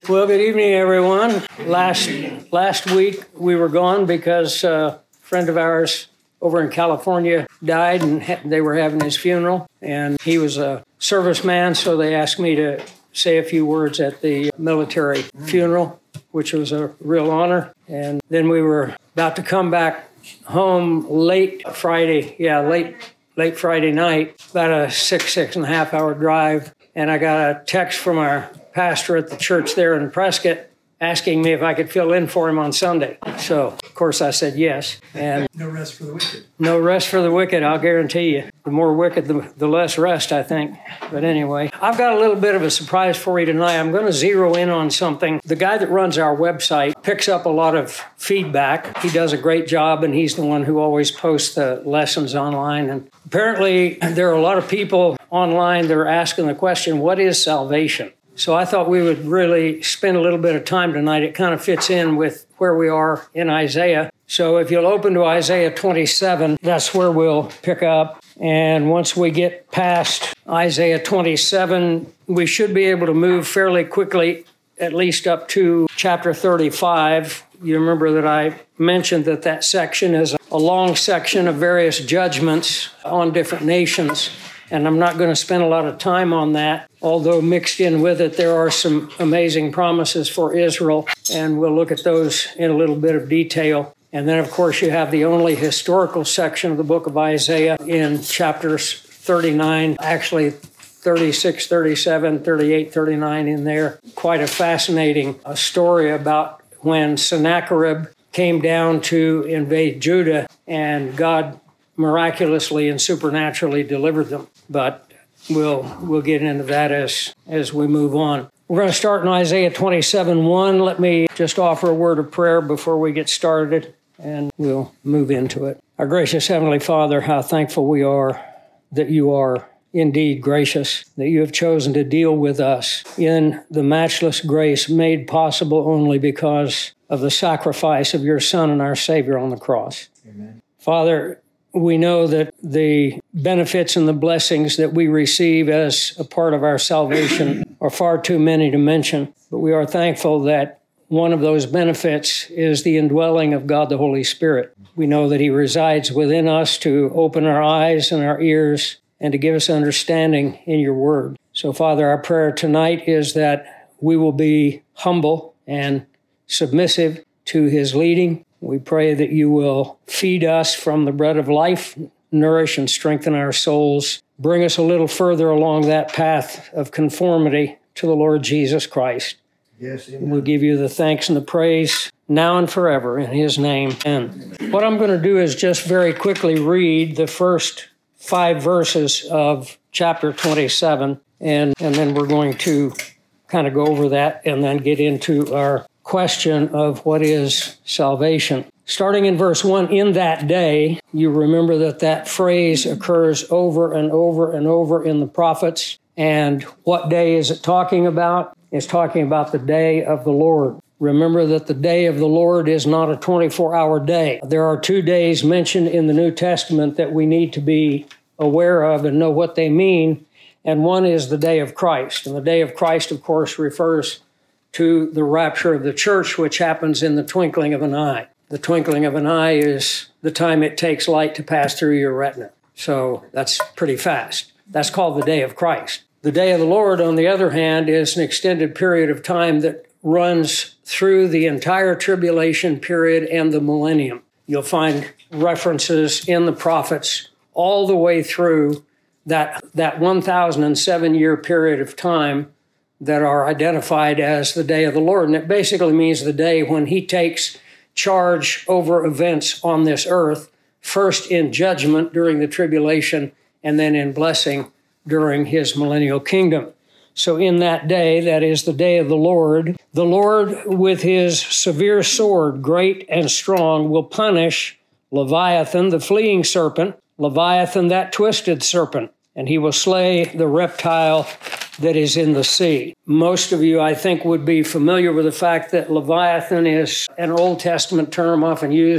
Well, good evening, everyone. Last week we were gone because a friend of ours over in California died, and they were having his funeral. And he was a serviceman, so they asked me to say a few words at the military funeral, which was a real honor. And then we were about to come back home late Friday night, about a six and a half hour drive. And I got a text from our pastor at the church there in Prescott asking me if I could fill in for him on Sunday. So, of course, I said yes. And no rest for the wicked. No rest for the wicked, I'll guarantee you. The more wicked, the less rest, I think. But anyway, I've got a little bit of a surprise for you tonight. I'm going to zero in on something. The guy that runs our website picks up a lot of feedback. He does a great job, and he's the one who always posts the lessons online. And apparently, there are a lot of people online that are asking the question, what is salvation? So I thought we would really spend a little bit of time tonight. It kind of fits in with where we are in Isaiah. So if you'll open to Isaiah 27, that's where we'll pick up. And once we get past Isaiah 27, we should be able to move fairly quickly, at least up to chapter 35. You remember that I mentioned that section is a long section of various judgments on different nations. And I'm not going to spend a lot of time on that, although mixed in with it, there are some amazing promises for Israel, and we'll look at those in a little bit of detail. And then, of course, you have the only historical section of the book of Isaiah in chapters 39, actually 36, 37, 38, 39 in there. Quite a fascinating story about when Sennacherib came down to invade Judah, and God miraculously and supernaturally delivered them. But we'll get into that as we move on. We're going to start in Isaiah 27:1. Let me just offer a word of prayer before we get started, and we'll move into it. Our gracious Heavenly Father, how thankful we are that you are indeed gracious, that you have chosen to deal with us in the matchless grace made possible only because of the sacrifice of your Son and our Savior on the cross. Amen. Father, we know that the benefits and the blessings that we receive as a part of our salvation are far too many to mention, but we are thankful that one of those benefits is the indwelling of God the Holy Spirit. We know that He resides within us to open our eyes and our ears and to give us understanding in your word. So, Father, our prayer tonight is that we will be humble and submissive to His leading. We pray that you will feed us from the bread of life, nourish and strengthen our souls, bring us a little further along that path of conformity to the Lord Jesus Christ. Yes, amen. We'll give you the thanks and the praise now and forever in His name. And what I'm going to do is just very quickly read the first 5 verses of chapter 27, and then we're going to kind of go over that and then get into our question of what is salvation. Starting in verse 1, in that day, you remember that phrase occurs over and over and over in the prophets. And what day is it talking about? It's talking about the day of the Lord. Remember that the day of the Lord is not a 24-hour day. There are 2 days mentioned in the New Testament that we need to be aware of and know what they mean. And one is the day of Christ. And the day of Christ, of course, refers to the rapture of the church, which happens in the twinkling of an eye. The twinkling of an eye is the time it takes light to pass through your retina. So that's pretty fast. That's called the day of Christ. The day of the Lord, on the other hand, is an extended period of time that runs through the entire tribulation period and the millennium. You'll find references in the prophets all the way through that 1,007-year period of time that are identified as the day of the Lord. And it basically means the day when He takes charge over events on this earth, first in judgment during the tribulation, and then in blessing during His millennial kingdom. So in that day, that is the day of the Lord with His severe sword, great and strong, will punish Leviathan, the fleeing serpent, Leviathan, that twisted serpent, and He will slay the reptile that is in the sea. Most of you, I think, would be familiar with the fact that Leviathan is an Old Testament term often used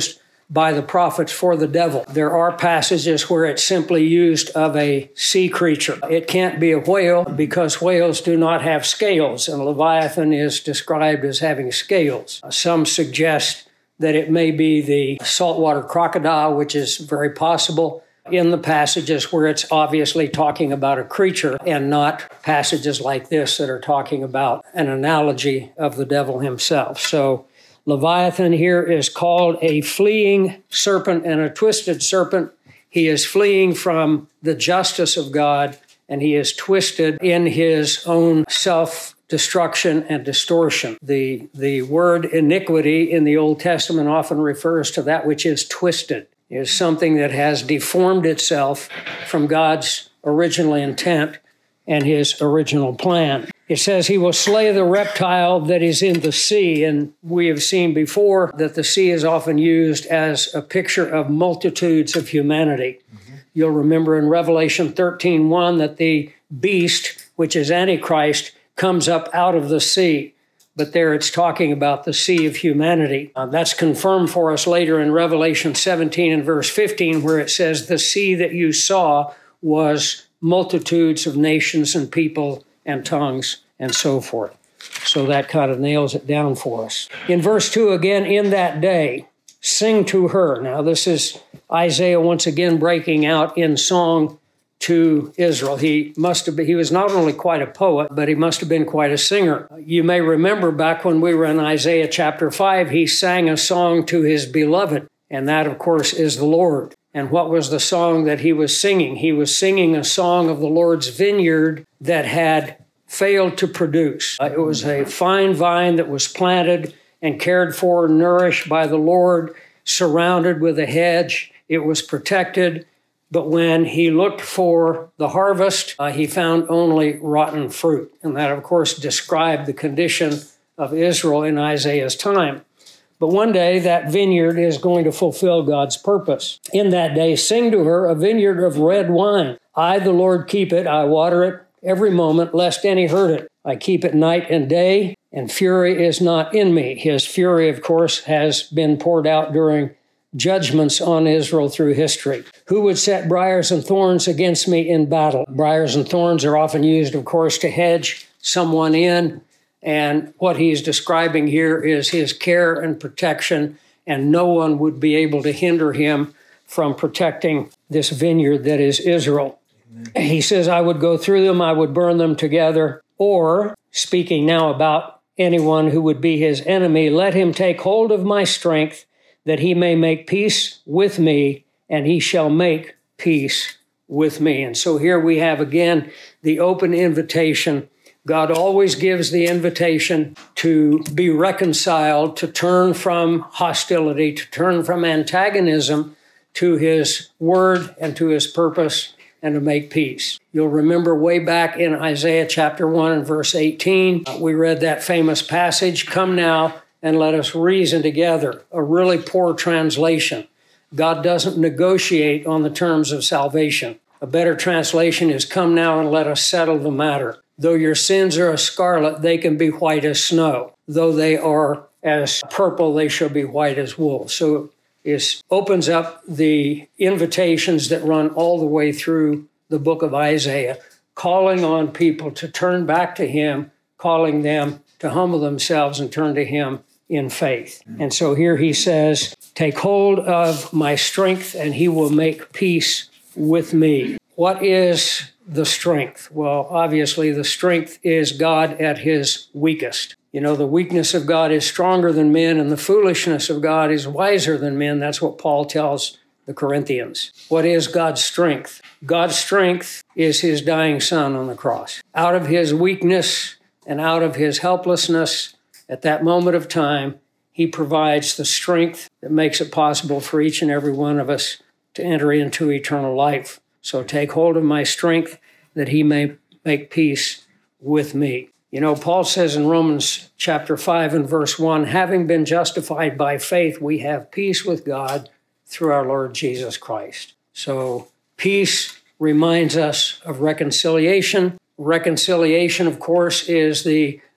by the prophets for the devil. There are passages where it's simply used of a sea creature. It can't be a whale because whales do not have scales, and Leviathan is described as having scales. Some suggest that it may be the saltwater crocodile, which is very possible in the passages where it's obviously talking about a creature and not passages like this that are talking about an analogy of the devil himself. So Leviathan here is called a fleeing serpent and a twisted serpent. He is fleeing from the justice of God, and he is twisted in his own self-destruction and distortion. The word iniquity in the Old Testament often refers to that which is twisted. It is something that has deformed itself from God's original intent and his original plan. It says he will slay the reptile that is in the sea, and we have seen before that the sea is often used as a picture of multitudes of humanity. You'll remember in Revelation 13:1 that the beast, which is Antichrist, comes up out of the sea. But there it's talking about the sea of humanity. That's confirmed for us later in Revelation 17 and verse 15, where it says, the sea that you saw was multitudes of nations and people and tongues and so forth. So that kind of nails it down for us. In verse 2 again, in that day, sing to her. Now this is Isaiah once again breaking out in song to Israel. He was not only quite a poet, but he must have been quite a singer. You may remember back when we were in Isaiah chapter 5, he sang a song to his beloved, and that, of course, is the Lord. And what was the song that he was singing? He was singing a song of the Lord's vineyard that had failed to produce. It was a fine vine that was planted and cared for, nourished by the Lord, surrounded with a hedge. It was protected. But when he looked for the harvest, he found only rotten fruit. And that, of course, described the condition of Israel in Isaiah's time. But one day, that vineyard is going to fulfill God's purpose. In that day, sing to her a vineyard of red wine. I, the Lord, keep it. I water it every moment, lest any hurt it. I keep it night and day, and fury is not in me. His fury, of course, has been poured out during judgments on Israel through history. Who would set briars and thorns against me in battle? Briars and thorns are often used, of course, to hedge someone in. And what he's describing here is his care and protection, and no one would be able to hinder him from protecting this vineyard that is Israel. Amen. He says, I would go through them, I would burn them together. Or, speaking now about anyone who would be his enemy, let him take hold of my strength, that he may make peace with me, and he shall make peace with me. And so here we have again the open invitation. God always gives the invitation to be reconciled, to turn from hostility, to turn from antagonism to his word and to his purpose, and to make peace. You'll remember way back in Isaiah chapter 1 and verse 18, we read that famous passage, come now and let us reason together. A really poor translation. God doesn't negotiate on the terms of salvation. A better translation is, come now and let us settle the matter. Though your sins are as scarlet, they can be white as snow. Though they are as purple, they shall be white as wool. So it opens up the invitations that run all the way through the book of Isaiah, calling on people to turn back to him, calling them to humble themselves and turn to him in faith. And so here he says, take hold of my strength and he will make peace with me. What is the strength? Well, obviously the strength is God at his weakest. You know, the weakness of God is stronger than men and the foolishness of God is wiser than men. That's what Paul tells the Corinthians. What is God's strength? God's strength is his dying son on the cross. Out of his weakness and out of his helplessness, at that moment of time, he provides the strength that makes it possible for each and every one of us to enter into eternal life. So take hold of my strength that he may make peace with me. You know, Paul says in Romans chapter 5 and verse 1, having been justified by faith, we have peace with God through our Lord Jesus Christ. So peace reminds us of reconciliation. Reconciliation, of course, is the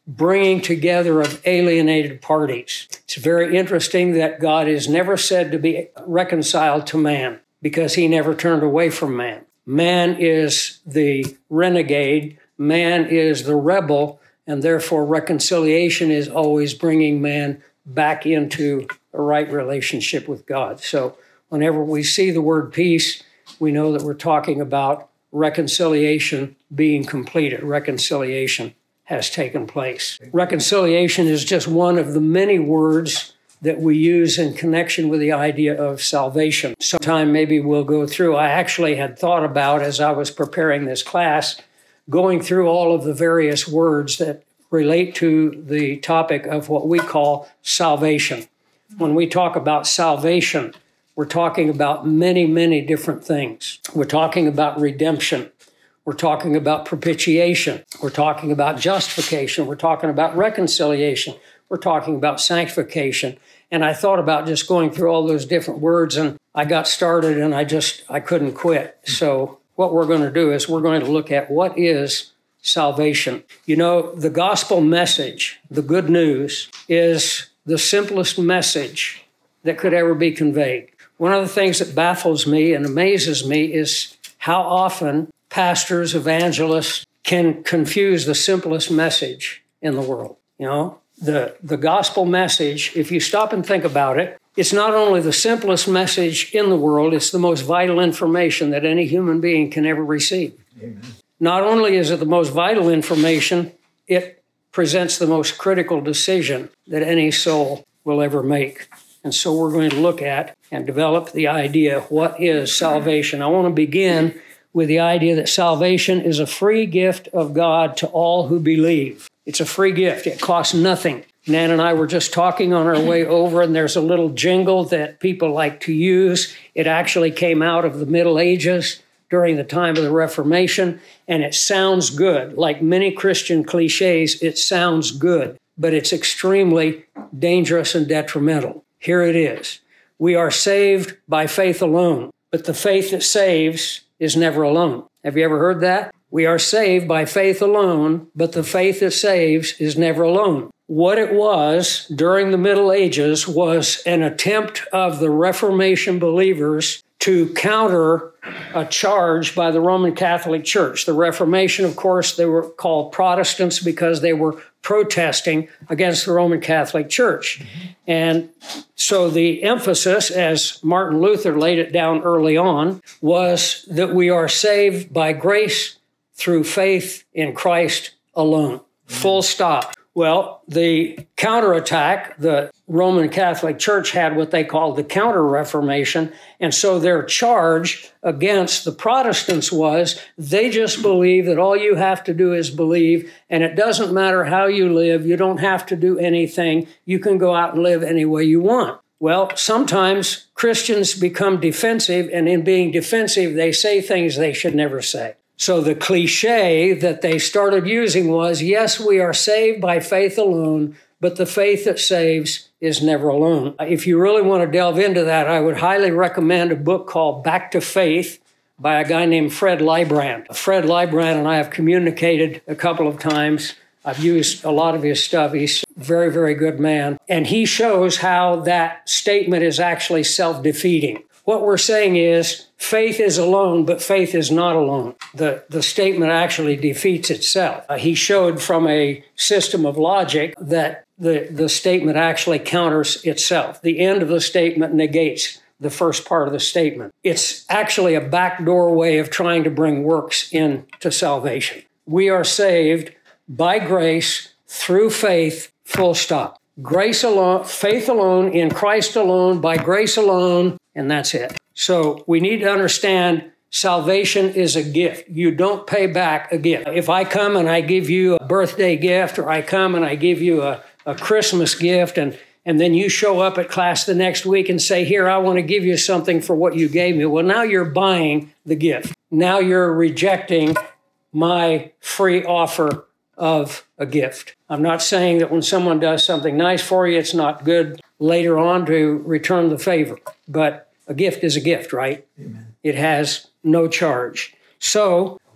bringing together of alienated parties. It's very interesting that God is never said to be reconciled to man because he never turned away from man. Man is the renegade, man is the rebel, and therefore reconciliation is always bringing man back into a right relationship with God. So whenever we see the word peace, we know that we're talking about reconciliation being completed. Reconciliation has taken place. Reconciliation is just one of the many words that we use in connection with the idea of salvation. Sometime maybe we'll go through. I actually had thought about, as I was preparing this class, going through all of the various words that relate to the topic of what we call salvation. When we talk about salvation, we're talking about many, many different things. We're talking about redemption. We're talking about propitiation. We're talking about justification. We're talking about reconciliation. We're talking about sanctification. And I thought about just going through all those different words, and I got started and I couldn't quit. So what we're going to do is we're going to look at what is salvation. You know, the gospel message, the good news, is the simplest message that could ever be conveyed. One of the things that baffles me and amazes me is how often pastors, evangelists can confuse the simplest message in the world. You know, the gospel message, if you stop and think about it, it's not only the simplest message in the world, it's the most vital information that any human being can ever receive. Amen. Not only is it the most vital information, it presents the most critical decision that any soul will ever make. And so we're going to look at and develop the idea, what is salvation? I want to begin with the idea that salvation is a free gift of God to all who believe. It's a free gift. It costs nothing. Nan and I were just talking on our way over, and there's a little jingle that people like to use. It actually came out of the Middle Ages during the time of the Reformation, and it sounds good. Like many Christian cliches, it sounds good, but it's extremely dangerous and detrimental. Here it is. We are saved by faith alone, but the faith that saves is never alone. Have you ever heard that? We are saved by faith alone, but the faith that saves is never alone. What it was during the Middle Ages was an attempt of the Reformation believers to counter a charge by the Roman Catholic Church. The Reformation, of course, they were called Protestants because they were protesting against the Roman Catholic Church. And so the emphasis, as Martin Luther laid it down early on, was that we are saved by grace through faith in Christ alone. Full stop. Well, the counterattack, the Roman Catholic Church had what they called the Counter-Reformation, and so their charge against the Protestants was they just believe that all you have to do is believe, and it doesn't matter how you live, you don't have to do anything, you can go out and live any way you want. Well, sometimes Christians become defensive, and in being defensive, they say things they should never say. So the cliche that they started using was, yes, we are saved by faith alone, but the faith that saves is never alone. If you really want to delve into that, I would highly recommend a book called Back to Faith by a guy named Fred Leibrand. Fred Leibrand and I have communicated a couple of times. I've used a lot of his stuff. He's a very, very good man. And he shows how that statement is actually self-defeating. What we're saying is faith is alone, but faith is not alone. The statement actually defeats itself. He showed from a system of logic that the statement actually counters itself. The end of the statement negates the first part of the statement. It's actually a backdoor way of trying to bring works into salvation. We are saved by grace through faith, full stop. Grace alone, faith alone, in Christ alone, by grace alone, and that's it. So we need to understand salvation is a gift. You don't pay back a gift. If I come and I give you a birthday gift, or I come and I give you a Christmas gift, and then you show up at class the next week and say, here, I want to give you something for what you gave me. Well, now you're buying the gift. Now you're rejecting my free offer of a gift. I'm not saying that when someone does something nice for you, it's not good later on to return the favor. But a gift is a gift, right? Amen. It has no charge. So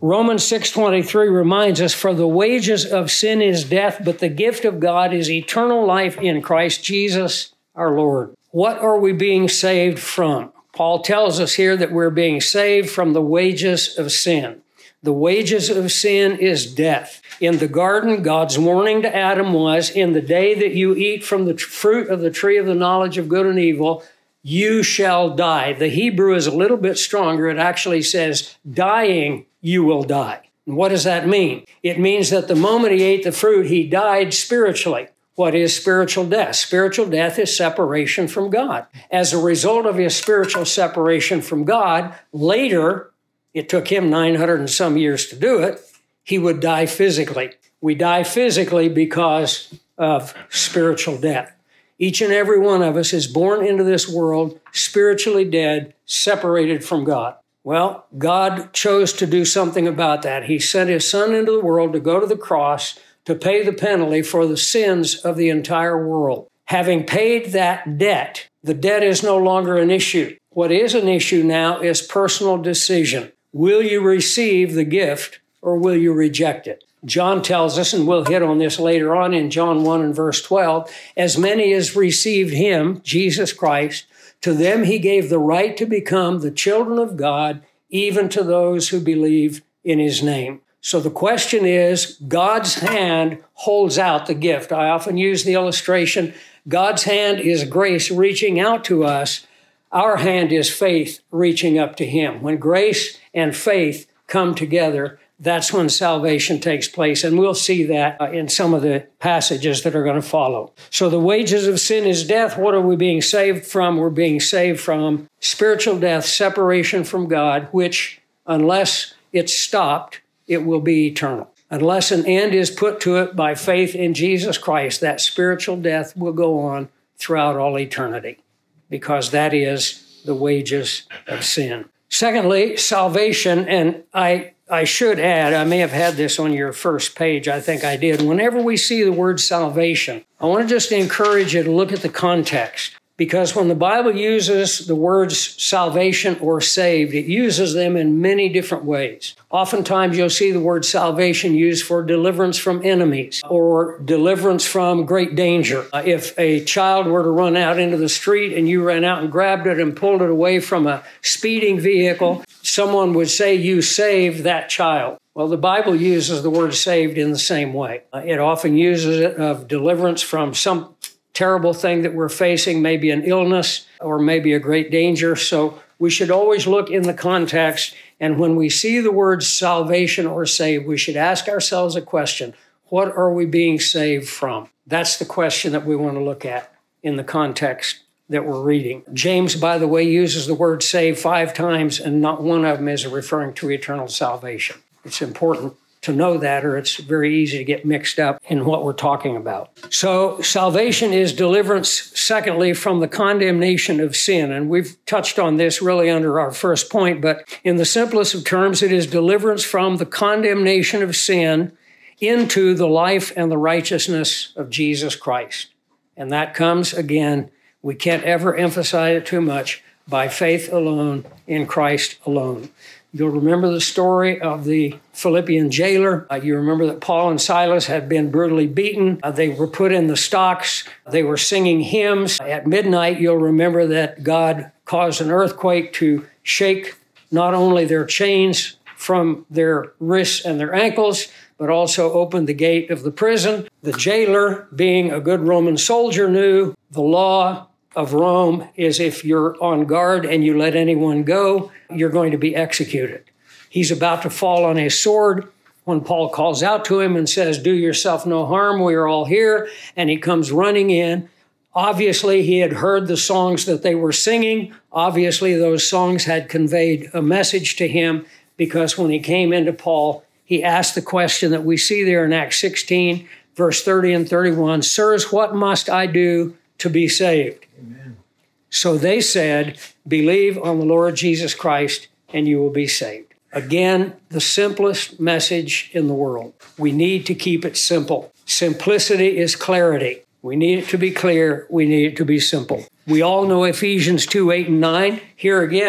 Romans 6:23 reminds us, for the wages of sin is death, but the gift of God is eternal life in Christ Jesus our Lord. What are we being saved from? Paul tells us here that we're being saved from the wages of sin. The wages of sin is death. In the garden, God's warning to Adam was, in the day that you eat from the fruit of the tree of the knowledge of good and evil, you shall die. The Hebrew is a little bit stronger. It actually says, dying, you will die. And what does that mean? It means that the moment he ate the fruit, he died spiritually. What is spiritual death? Spiritual death is separation from God. As a result of his spiritual separation from God, later, it took him 900 and some years to do it, he would die physically. We die physically because of spiritual death. Each and every one of us is born into this world spiritually dead, separated from God. Well, God chose to do something about that. He sent his son into the world to go to the cross to pay the penalty for the sins of the entire world. Having paid that debt, the debt is no longer an issue. What is an issue now is personal decision. Will you receive the gift or will you reject it? John tells us, and we'll hit on this later on in John 1 and verse 12, as many as received him, Jesus Christ, to them he gave the right to become the children of God, even to those who believe in his name. So the question is, God's hand holds out the gift. I often use the illustration, God's hand is grace reaching out to us. Our hand is faith reaching up to him. When grace and faith come together, that's when salvation takes place. And we'll see that in some of the passages that are going to follow. So the wages of sin is death. What are we being saved from? We're being saved from spiritual death, separation from God, which unless it's stopped, it will be eternal. Unless an end is put to it by faith in Jesus Christ, that spiritual death will go on throughout all eternity, because that is the wages of sin. Secondly, salvation, and I should add, I may have had this on your first page, I think I did. Whenever we see the word salvation, I want to just encourage you to look at the context. Because when the Bible uses the words salvation or saved, it uses them in many different ways. Oftentimes you'll see the word salvation used for deliverance from enemies or deliverance from great danger. If a child were to run out into the street and you ran out and grabbed it and pulled it away from a speeding vehicle, someone would say you saved that child. Well, the Bible uses the word saved in the same way. It often uses it of deliverance from some terrible thing that we're facing, maybe an illness or maybe a great danger. So we should always look in the context. And when we see the words salvation or saved, we should ask ourselves a question. What are we being saved from? That's the question that we want to look at in the context that we're reading. James, by the way, uses the word saved 5 times, and not one of them is referring to eternal salvation. It's important to know that, or it's very easy to get mixed up in what we're talking about. So salvation is deliverance, secondly, from the condemnation of sin. And we've touched on this really under our first point, but in the simplest of terms, it is deliverance from the condemnation of sin into the life and the righteousness of Jesus Christ. And that comes, again, we can't ever emphasize it too much, by faith alone, in Christ alone. You'll remember the story of the Philippian jailer. You remember that Paul and Silas had been brutally beaten. They were put in the stocks. They were singing hymns. At midnight, you'll remember that God caused an earthquake to shake not only their chains from their wrists and their ankles, but also opened the gate of the prison. The jailer, being a good Roman soldier, knew the law of Rome is if you're on guard and you let anyone go, you're going to be executed. He's about to fall on his sword when Paul calls out to him and says, "Do yourself no harm, we are all here." And he comes running in. Obviously, he had heard the songs that they were singing. Obviously, those songs had conveyed a message to him, because when he came into Paul, he asked the question that we see there in Acts 16, verse 30 and 31, "Sirs, what must I do to be saved?" Amen. So they said, "Believe on the Lord Jesus Christ and you will be saved." Again, the simplest message in the world. We need to keep it simple. Simplicity is clarity. We need it to be clear. We need it to be simple. We all know Ephesians 2, 8, and 9. Here again,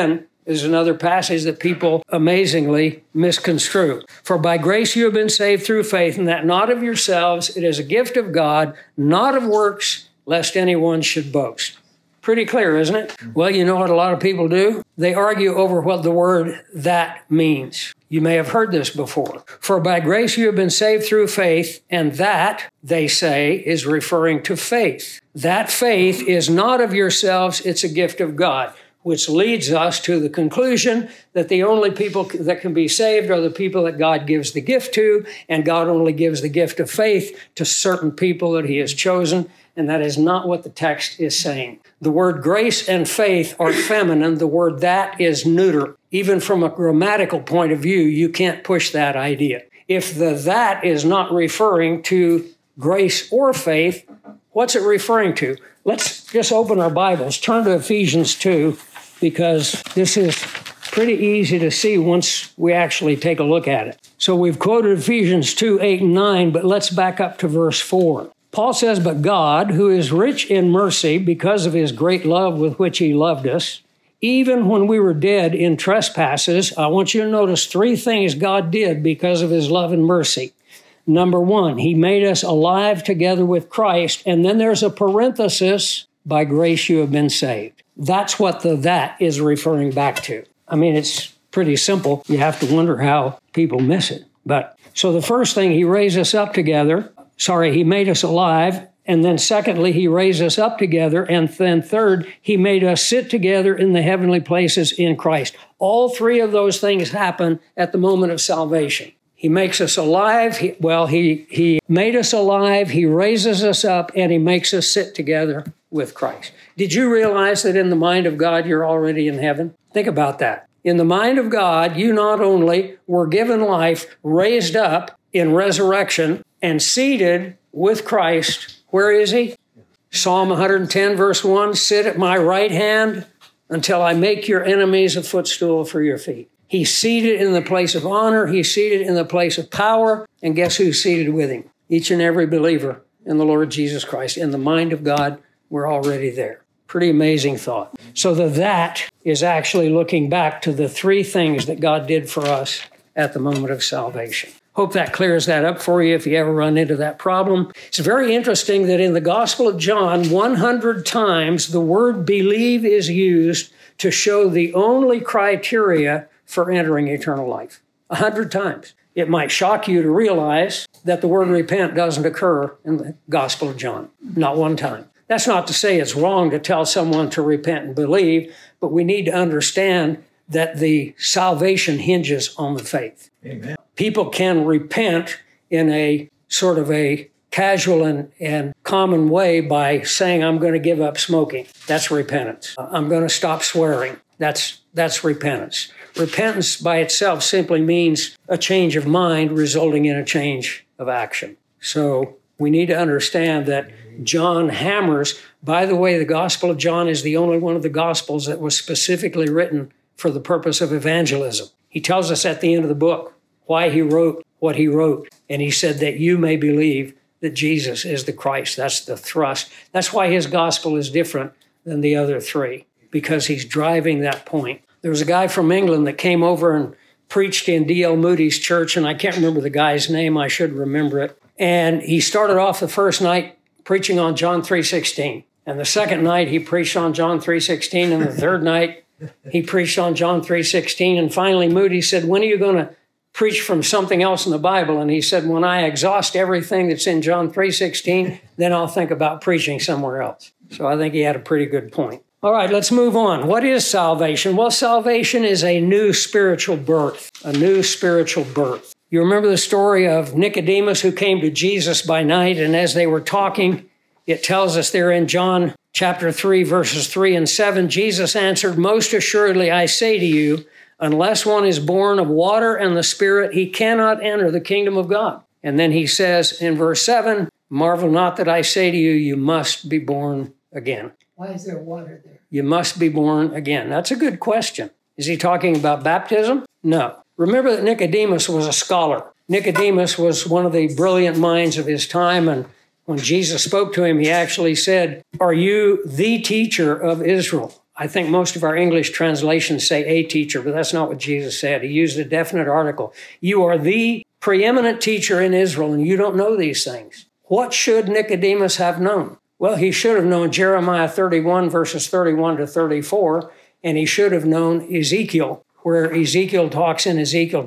is another passage that people amazingly misconstrue. For by grace you have been saved through faith, and that not of yourselves, it is a gift of God, not of works, lest anyone should boast. Pretty clear, isn't it? Well, you know what a lot of people do? They argue over what the word that means. You may have heard this before. For by grace you have been saved through faith, and that, they say, is referring to faith. That faith is not of yourselves, it's a gift of God, which leads us to the conclusion that the only people that can be saved are the people that God gives the gift to, and God only gives the gift of faith to certain people that he has chosen, and that is not what the text is saying. The word grace and faith are feminine. The word that is neuter. Even from a grammatical point of view, you can't push that idea. If the that is not referring to grace or faith, what's it referring to? Let's just open our Bibles, turn to Ephesians 2, because this is pretty easy to see once we actually take a look at it. So we've quoted Ephesians 2, 8 and 9, but let's back up to verse 4. Paul says, but God, who is rich in mercy because of his great love with which he loved us, even when we were dead in trespasses, I want you to notice three things God did because of his love and mercy. Number one, he made us alive together with Christ. And then there's a parenthesis, by grace you have been saved. That's what the that is referring back to. I mean, it's pretty simple. You have to wonder how people miss it. But so the first thing, he raised us up together. He made us alive. And then secondly, he raised us up together. And then third, he made us sit together in the heavenly places in Christ. All three of those things happen at the moment of salvation. He makes us alive. He made us alive. He raises us up, and he makes us sit together with Christ. Did you realize that in the mind of God, you're already in heaven? Think about that. In the mind of God, you not only were given life, raised up in resurrection, and seated with Christ. Where is he? Psalm 110, verse 1, sit at my right hand until I make your enemies a footstool for your feet. He's seated in the place of honor. He's seated in the place of power. And guess who's seated with him? Each and every believer in the Lord Jesus Christ. In the mind of God, we're already there. Pretty amazing thought. So that is actually looking back to the three things that God did for us at the moment of salvation. Hope that clears that up for you if you ever run into that problem. It's very interesting that in the Gospel of John, 100 times the word believe is used to show the only criteria for entering eternal life. 100 times. It might shock you to realize that the word repent doesn't occur in the Gospel of John. Not one time. That's not to say it's wrong to tell someone to repent and believe, but we need to understand that the salvation hinges on the faith. Amen. People can repent in a sort of a casual and common way by saying, I'm going to give up smoking. That's repentance. I'm going to stop swearing. That's repentance. Repentance by itself simply means a change of mind resulting in a change of action. So we need to understand that John hammers, by the way, the Gospel of John is the only one of the Gospels that was specifically written for the purpose of evangelism. He tells us at the end of the book why he wrote what he wrote. And he said that you may believe that Jesus is the Christ. That's the thrust. That's why his gospel is different than the other three, because he's driving that point. There was a guy from England that came over and preached in D.L. Moody's church, and I can't remember the guy's name. I should remember it. And he started off the first night preaching on John 3:16. And the second night he preached on John 3:16. And the third night he preached on John 3:16. And finally Moody said, when are you going to preach from something else in the Bible? And he said, when I exhaust everything that's in John 3:16, then I'll think about preaching somewhere else. So I think he had a pretty good point. All right, let's move on. What is salvation? Well, salvation is a new spiritual birth, a new spiritual birth. You remember the story of Nicodemus who came to Jesus by night, and as they were talking, it tells us there in John chapter 3, verses 3 and 7, Jesus answered, most assuredly I say to you, unless one is born of water and the Spirit, he cannot enter the kingdom of God. And then he says in verse 7, marvel not that I say to you, you must be born again. Why is there water there? You must be born again. That's a good question. Is he talking about baptism? No. Remember that Nicodemus was a scholar. Nicodemus was one of the brilliant minds of his time, and when Jesus spoke to him, he actually said, are you the teacher of Israel? I think most of our English translations say a teacher, but that's not what Jesus said. He used a definite article. You are the preeminent teacher in Israel, and you don't know these things. What should Nicodemus have known? Well, he should have known Jeremiah 31, verses 31 to 34, and he should have known Ezekiel, where Ezekiel talks in Ezekiel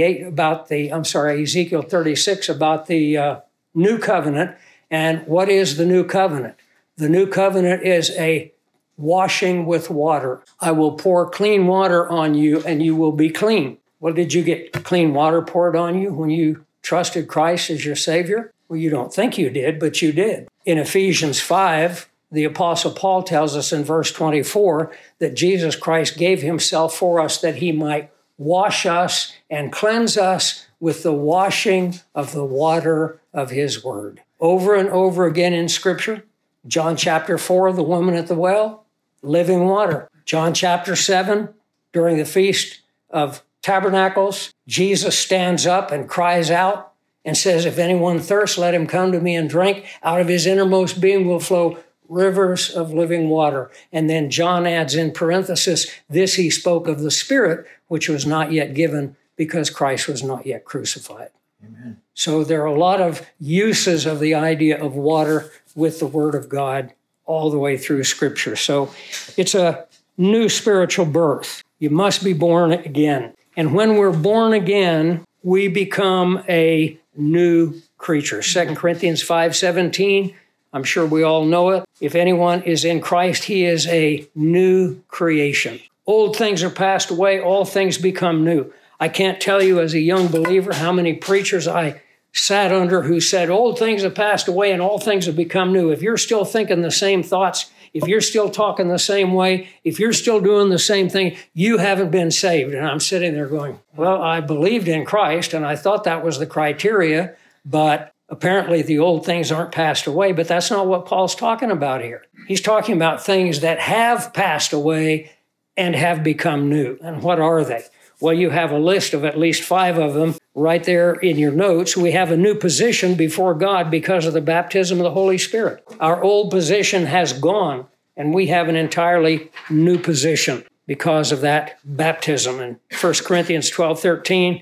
36 about the new covenant. And what is the new covenant? The new covenant is a washing with water. I will pour clean water on you and you will be clean. Well, did you get clean water poured on you when you trusted Christ as your Savior? Well, you don't think you did, but you did. In Ephesians 5, the Apostle Paul tells us in verse 24 that Jesus Christ gave himself for us that he might wash us and cleanse us with the washing of the water of his word. Over and over again in Scripture, John chapter 4, the woman at the well, living water. John chapter 7, during the Feast of Tabernacles, Jesus stands up and cries out and says, if anyone thirsts, let him come to me and drink. Out of his innermost being will flow rivers of living water. And then John adds in parenthesis, this he spoke of the Spirit, which was not yet given because Christ was not yet crucified. Amen. So there are a lot of uses of the idea of water with the Word of God all the way through Scripture. So it's a new spiritual birth. You must be born again. And when we're born again, we become a new creature. 2 Corinthians 5:17, I'm sure we all know it. If anyone is in Christ, he is a new creation. Old things are passed away, all things become new. I can't tell you as a young believer how many preachers I sat under who said, old things have passed away and all things have become new. If you're still thinking the same thoughts, if you're still talking the same way, if you're still doing the same thing, you haven't been saved. And I'm sitting there going, well, I believed in Christ and I thought that was the criteria, but apparently the old things aren't passed away. But that's not what Paul's talking about here. He's talking about things that have passed away and have become new. And what are they? Well, you have a list of at least 5 of them right there in your notes. We have a new position before God because of the baptism of the Holy Spirit. Our old position has gone, and we have an entirely new position because of that baptism. In 1 Corinthians 12:13,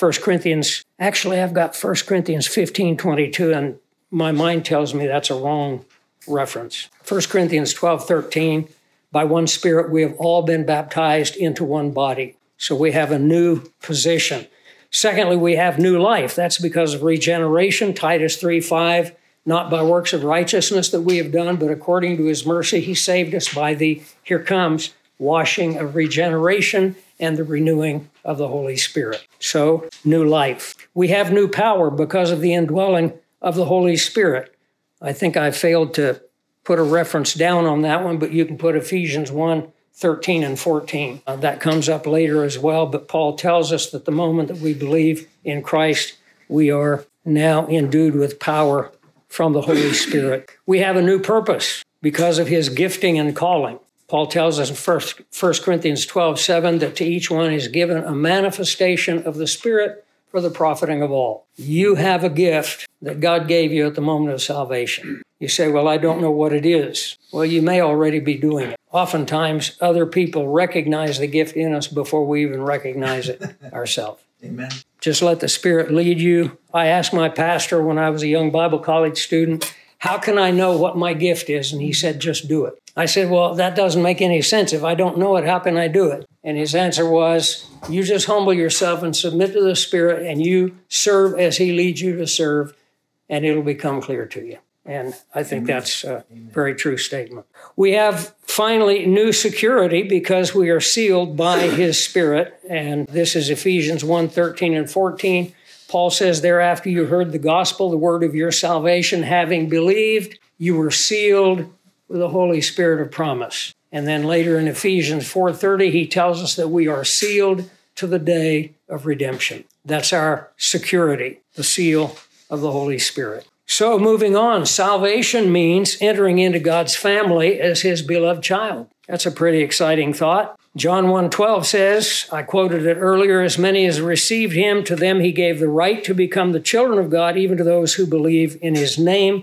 I've got 1 Corinthians 15:22, and my mind tells me that's a wrong reference. 1 Corinthians 12:13, by one Spirit we have all been baptized into one body. So we have a new position. Secondly, we have new life. That's because of regeneration. Titus 3:5, not by works of righteousness that we have done, but according to his mercy, he saved us by the, here comes, washing of regeneration and the renewing of the Holy Spirit. So, new life. We have new power because of the indwelling of the Holy Spirit. I think I failed to put a reference down on that one, but you can put Ephesians 1:13 and 14. That comes up later as well, but Paul tells us that the moment that we believe in Christ, we are now endued with power from the Holy Spirit. We have a new purpose because of his gifting and calling. Paul tells us in 1 Corinthians 12:7 that to each one is given a manifestation of the Spirit for the profiting of all. You have a gift that God gave you at the moment of salvation. You say, well, I don't know what it is. Well, you may already be doing it. Oftentimes, other people recognize the gift in us before we even recognize it ourselves. Amen. Just let the Spirit lead you. I asked my pastor when I was a young Bible college student, how can I know what my gift is? And he said, just do it. I said, well, that doesn't make any sense. If I don't know it, how can I do it? And his answer was, you just humble yourself and submit to the Spirit, and you serve as he leads you to serve, and it'll become clear to you. And I think that's a very true statement. We have, finally, new security because we are sealed by his Spirit. And this is Ephesians 1:13 and 14. Paul says, thereafter you heard the gospel, the word of your salvation, having believed, you were sealed with the Holy Spirit of promise. And then later in Ephesians 4:30, he tells us that we are sealed to the day of redemption. That's our security, the seal of the Holy Spirit. So moving on, salvation means entering into God's family as his beloved child. That's a pretty exciting thought. John 1:12 says, I quoted it earlier, as many as received him, to them he gave the right to become the children of God, even to those who believe in his name.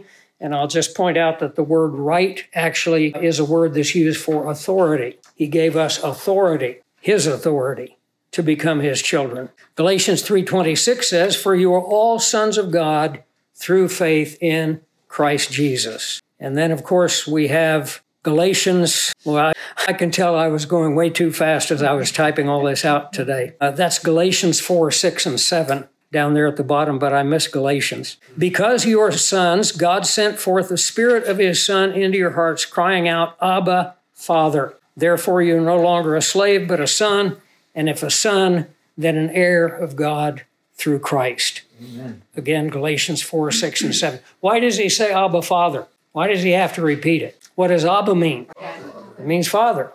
And I'll just point out that the word right actually is a word that's used for authority. He gave us authority, his authority, to become his children. Galatians 3:26 says, "For you are all sons of God through faith in Christ Jesus." And then, of course, we have Galatians. Well, I can tell I was going way too fast as I was typing all this out today. That's Galatians 4, 6, and 7 down there at the bottom, but I missed Galatians. "Because you are sons, God sent forth the Spirit of his Son into your hearts, crying out, 'Abba, Father.' Therefore you are no longer a slave, but a son, and if a son, then an heir of God through Christ." Amen. Again, Galatians 4, 6, and 7. Why does he say Abba, Father? Why does he have to repeat it? What does Abba mean? It means Father.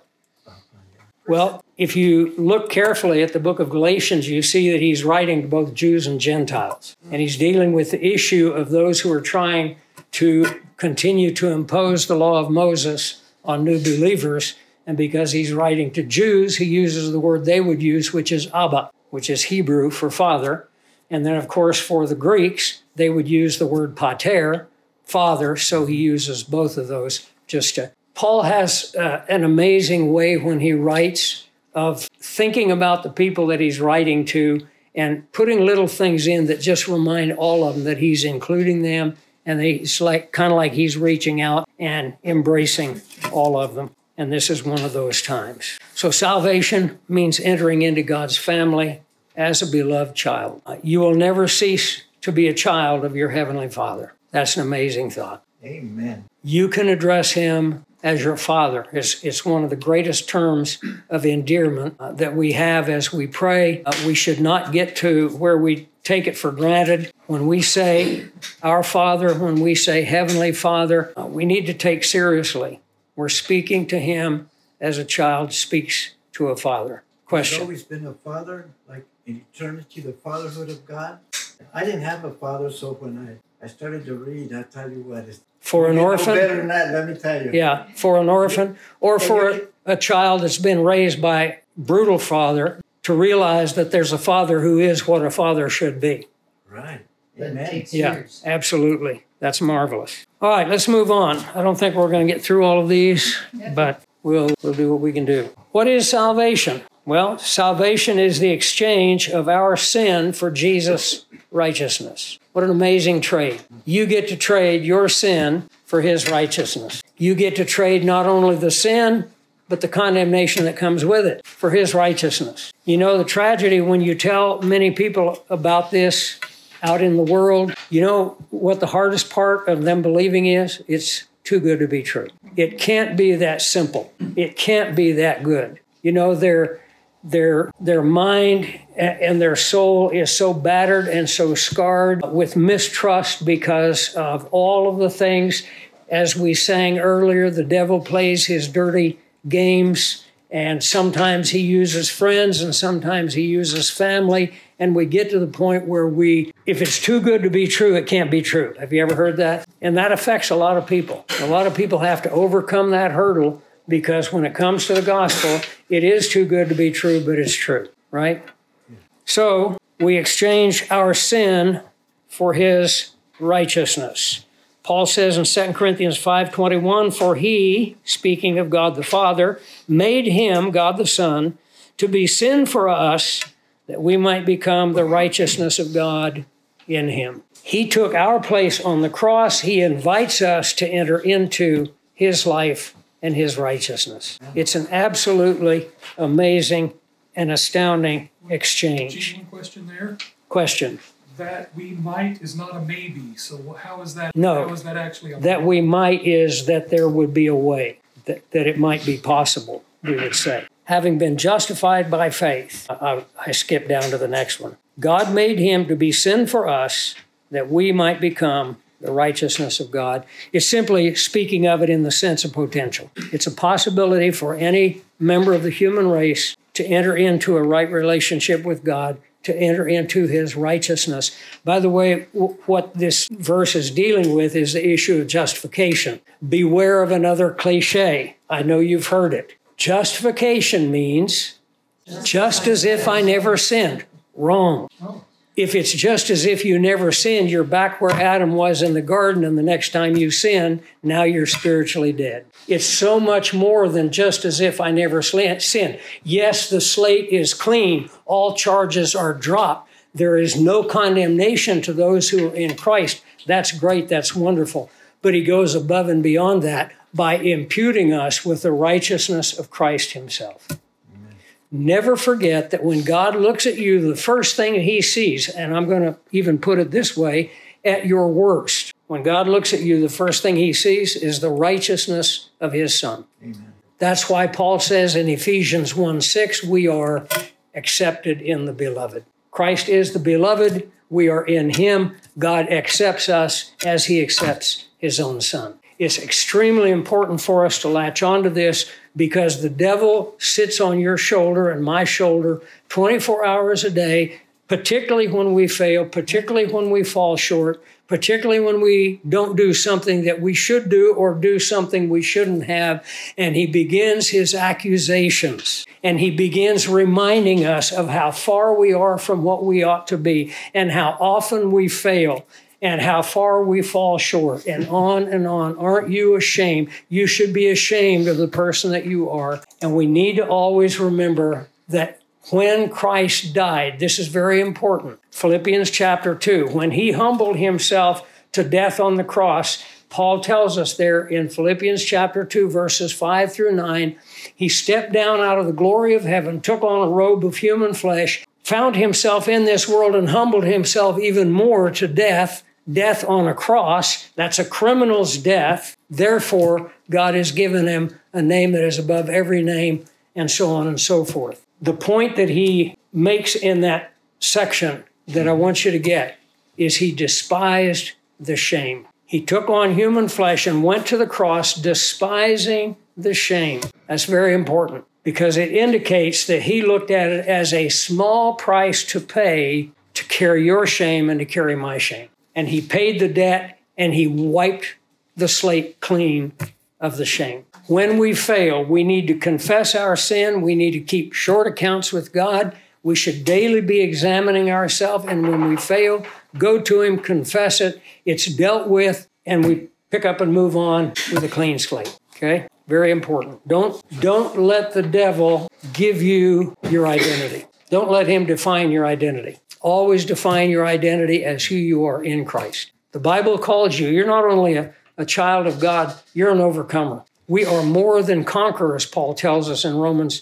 Well, if you look carefully at the book of Galatians, you see that he's writing to both Jews and Gentiles. And he's dealing with the issue of those who are trying to continue to impose the law of Moses on new believers. And because he's writing to Jews, he uses the word they would use, which is Abba, which is Hebrew for father. And then, of course, for the Greeks, they would use the word pater, father. So he uses both of those just to. Paul has an amazing way when he writes of thinking about the people that he's writing to and putting little things in that just remind all of them that he's including them. And it's like kind of like he's reaching out and embracing all of them. And this is one of those times. So salvation means entering into God's family as a beloved child. You will never cease to be a child of your Heavenly Father. That's an amazing thought. Amen. You can address him as your Father. It's one of the greatest terms of endearment that we have as we pray. We should not get to where we take it for granted. When we say our Father, when we say Heavenly Father, we need to take seriously. We're speaking to him as a child speaks to a father. Question. I've always been a father, like in eternity, the fatherhood of God. I didn't have a father, so when I started to read, I tell you what, it's for an orphan. No better than that, let me tell you. Yeah, for an orphan or for a child that's been raised by a brutal father to realize that there's a father who is what a father should be. Right. Amen. Yeah, absolutely. That's marvelous. All right, let's move on. I don't think we're going to get through all of these, but we'll do what we can do. What is salvation? Well, salvation is the exchange of our sin for Jesus' righteousness. What an amazing trade. You get to trade your sin for his righteousness. You get to trade not only the sin, but the condemnation that comes with it for his righteousness. You know, the tragedy when you tell many people about this out in the world, you know what the hardest part of them believing is? It's too good to be true. It can't be that simple. It can't be that good. You know, their mind and their soul is so battered and so scarred with mistrust because of all of the things. As we sang earlier, the devil plays his dirty games, and sometimes he uses friends and sometimes he uses family. And we get to the point where if it's too good to be true, it can't be true. Have you ever heard that? And that affects a lot of people. A lot of people have to overcome that hurdle because when it comes to the gospel, it is too good to be true, but it's true, right? So we exchange our sin for his righteousness. Paul says in 2 Corinthians 5:21, "For he," speaking of God the Father, "made him," God the Son, "to be sin for us, that we might become the righteousness of God in him." He took our place on the cross. He invites us to enter into his life and his righteousness. It's an absolutely amazing and astounding exchange. One question there. Question. That we might is not a maybe. So how is that? No. How is that actually a That we might is that there would be a way, that it might be possible, we would say. Having been justified by faith, I skip down to the next one. God made him to be sin for us, that we might become the righteousness of God. It's simply speaking of it in the sense of potential. It's a possibility for any member of the human race to enter into a right relationship with God, to enter into his righteousness. By the way, what this verse is dealing with is the issue of justification. Beware of another cliche. I know you've heard it. Justification means just as if I never sinned. Wrong. if it's just as if you never sinned, you're back where Adam was in the garden, and the next time you sin, now you're spiritually dead. It's so much more than just as if I never sinned. Yes, the slate is clean. All charges are dropped. There is no condemnation to those who are in Christ. That's great. That's wonderful. But he goes above and beyond that by imputing us with the righteousness of Christ himself. Never forget that when God looks at you, the first thing he sees, and I'm going to even put it this way, at your worst, when God looks at you, the first thing he sees is the righteousness of his Son. Amen. That's why Paul says in Ephesians 1:6, we are accepted in the beloved. Christ is the beloved. We are in him. God accepts us as he accepts his own Son. It's extremely important for us to latch onto this because the devil sits on your shoulder and my shoulder 24 hours a day, particularly when we fail, particularly when we fall short, particularly when we don't do something that we should do or do something we shouldn't have. And he begins his accusations and he begins reminding us of how far we are from what we ought to be and how often we fail and how far we fall short, and on and on. Aren't you ashamed? You should be ashamed of the person that you are. And we need to always remember that when Christ died, this is very important. Philippians chapter 2, when he humbled himself to death on the cross, Paul tells us there in Philippians chapter 2, verses 5 through 9, he stepped down out of the glory of heaven, took on a robe of human flesh, found himself in this world and humbled himself even more to death on a cross. That's a criminal's death. Therefore, God has given him a name that is above every name, and so on and so forth. The point that he makes in that section that I want you to get is he despised the shame. He took on human flesh and went to the cross despising the shame. That's very important because it indicates that he looked at it as a small price to pay to carry your shame and to carry my shame. And he paid the debt and he wiped the slate clean of the shame. When we fail, we need to confess our sin. We need to keep short accounts with God. We should daily be examining ourselves. And when we fail, go to him, confess it. It's dealt with, and we pick up and move on with a clean slate. Okay? Very important. Don't let the devil give you your identity. Don't let him define your identity. Always define your identity as who you are in Christ. The Bible calls you, you're not only a child of God, you're an overcomer. We are more than conquerors, Paul tells us in Romans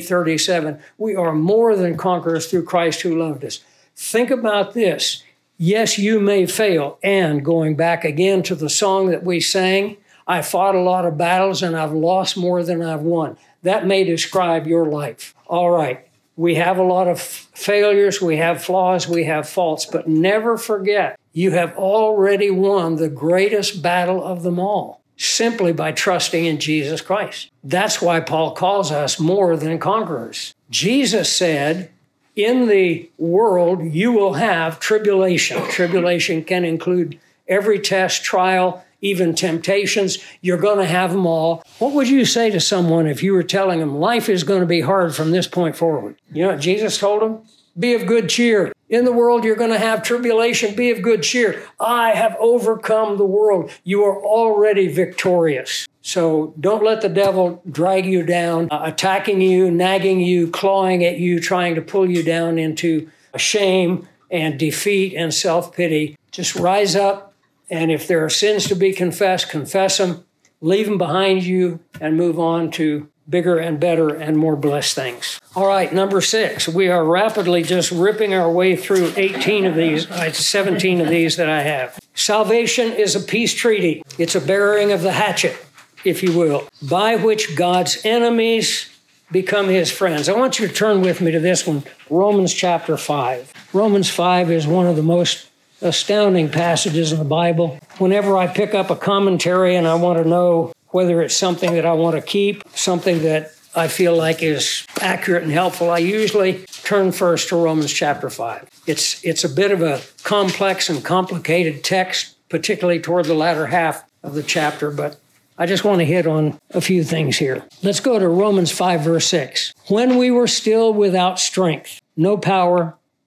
8:37. We are more than conquerors through Christ who loved us. Think about this. Yes, you may fail. And going back again to the song that we sang, I fought a lot of battles and I've lost more than I've won. That may describe your life. All right. We have a lot of failures, we have flaws, we have faults, but never forget, you have already won the greatest battle of them all, simply by trusting in Jesus Christ. That's why Paul calls us more than conquerors. Jesus said, in the world, you will have tribulation. Tribulation can include every test, trial, even temptations. You're going to have them all. What would you say to someone if you were telling them life is going to be hard from this point forward? You know what Jesus told them? Be of good cheer. In the world, you're going to have tribulation. Be of good cheer. I have overcome the world. You are already victorious. So don't let the devil drag you down, attacking you, nagging you, clawing at you, trying to pull you down into shame and defeat and self-pity. Just rise up. And if there are sins to be confessed, confess them, leave them behind you, and move on to bigger and better and more blessed things. All right, number 6. We are rapidly just ripping our way through 18 of these, 17 of these that I have. Salvation is a peace treaty. It's a bearing of the hatchet, if you will, by which God's enemies become his friends. I want you to turn with me to this one, Romans chapter 5. Romans 5 is one of the most astounding passages in the Bible. Whenever I pick up a commentary and I want to know whether it's something that I want to keep, something that I feel like is accurate and helpful, I usually turn first to Romans chapter 5. It's a bit of a complex and complicated text, particularly toward the latter half of the chapter, but I just want to hit on a few things here. Let's go to Romans 5, verse 6. When we were still without strength, no power,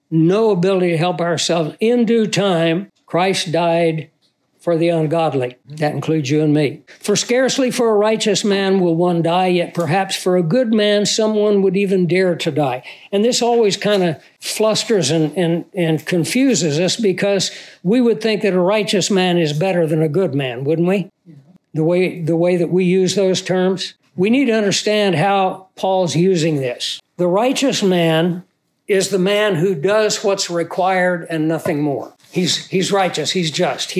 no ability to help ourselves. In due time, Christ died for the ungodly. That includes you and me. For scarcely for a righteous man will one die, yet perhaps for a good man someone would even dare to die. And this always kind of flusters and confuses us, because we would think that a righteous man is better than a good man, wouldn't we? Yeah. The way that we use those terms. We need to understand how Paul's using this. The righteous man is the man who does what's required and nothing more. He's righteous. He's just.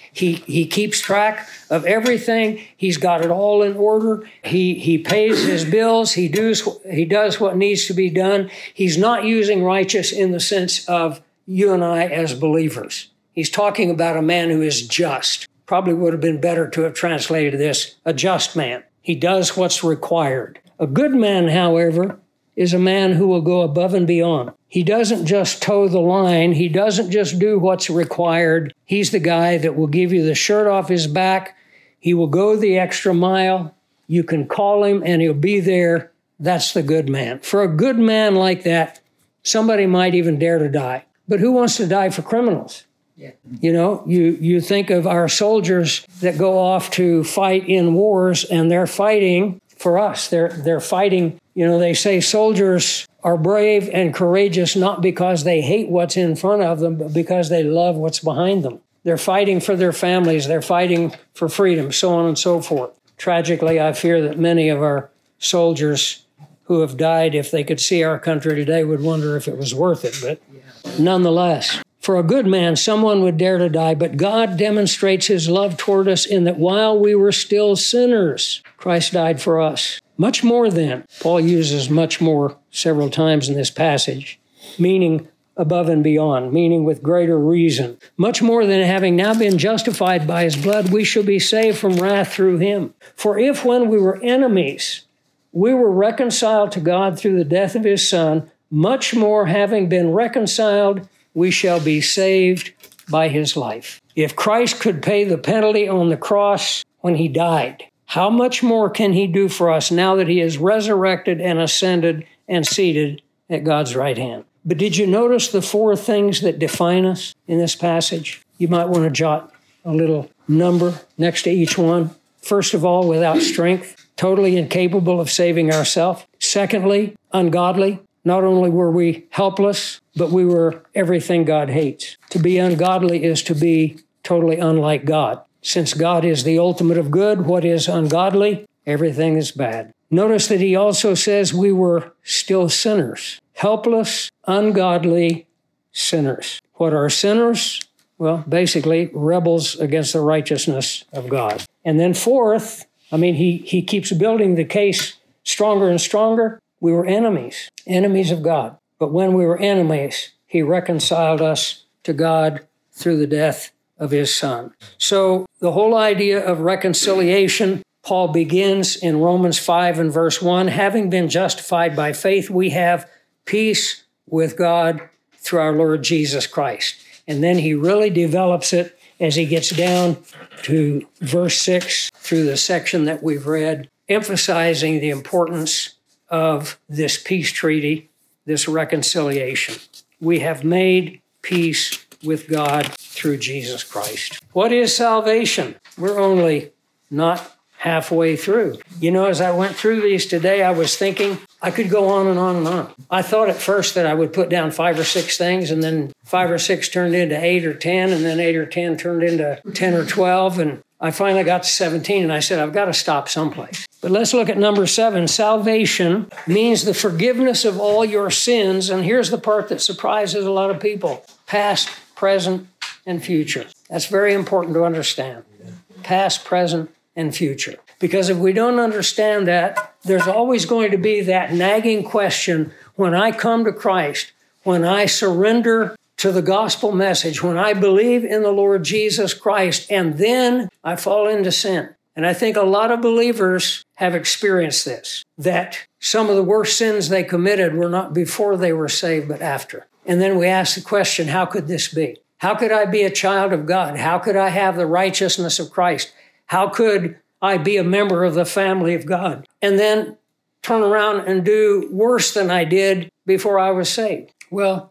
He keeps track of everything. He's got it all in order. He pays his bills. He does what needs to be done. He's not using righteous in the sense of you and I as believers. He's talking about a man who is just. Probably would have been better to have translated this, a just man. He does what's required. A good man, however, is a man who will go above and beyond. He doesn't just toe the line. He doesn't just do what's required. He's the guy that will give you the shirt off his back. He will go the extra mile. You can call him and he'll be there. That's the good man. For a good man like that, somebody might even dare to die. But who wants to die for criminals? Yeah. You know, you think of our soldiers that go off to fight in wars, and they're fighting for us. They're fighting. You know, they say soldiers are brave and courageous not because they hate what's in front of them, but because they love what's behind them. They're fighting for their families. They're fighting for freedom, so on and so forth. Tragically, I fear that many of our soldiers who have died, if they could see our country today, would wonder if it was worth it. But nonetheless, for a good man, someone would dare to die, but God demonstrates his love toward us in that while we were still sinners, Christ died for us. Much more than. Paul uses much more several times in this passage, meaning above and beyond, meaning with greater reason. Much more than having now been justified by his blood, we shall be saved from wrath through him. For if when we were enemies, we were reconciled to God through the death of his Son, much more having been reconciled, we shall be saved by his life. If Christ could pay the penalty on the cross when he died, how much more can he do for us now that he is resurrected and ascended and seated at God's right hand? But did you notice the four things that define us in this passage? You might want to jot a little number next to each one. First of all, without strength, totally incapable of saving ourselves. Secondly, ungodly. Not only were we helpless, but we were everything God hates. To be ungodly is to be totally unlike God. Since God is the ultimate of good, what is ungodly? Everything is bad. Notice that he also says we were still sinners. Helpless, ungodly sinners. What are sinners? Well, basically, rebels against the righteousness of God. And then fourth, he keeps building the case stronger and stronger. We were enemies of God. But when we were enemies, he reconciled us to God through the death of his Son. So the whole idea of reconciliation, Paul begins in Romans 5 and verse 1, having been justified by faith, we have peace with God through our Lord Jesus Christ. And then he really develops it as he gets down to verse 6 through the section that we've read, emphasizing the importance of this peace treaty, this reconciliation. We have made peace with God through Jesus Christ. What is salvation? We're only not halfway through. You know, as I went through these today, I was thinking I could go on and on and on. I thought at first that I would put down 5 or 6 things, and then 5 or 6 turned into 8 or 10, and then 8 or 10 turned into 10 or 12, and I finally got to 17, and I said, I've got to stop someplace. But let's look at number 7. Salvation means the forgiveness of all your sins, and here's the part that surprises a lot of people. Past, present, and future. That's very important to understand. Past, present, and future. Because if we don't understand that, there's always going to be that nagging question, when I come to Christ, when I surrender to the gospel message, when I believe in the Lord Jesus Christ, and then I fall into sin. And I think a lot of believers have experienced this, that some of the worst sins they committed were not before they were saved, but after. And then we ask the question, how could this be? How could I be a child of God? How could I have the righteousness of Christ? How could I be a member of the family of God? And then turn around and do worse than I did before I was saved. Well,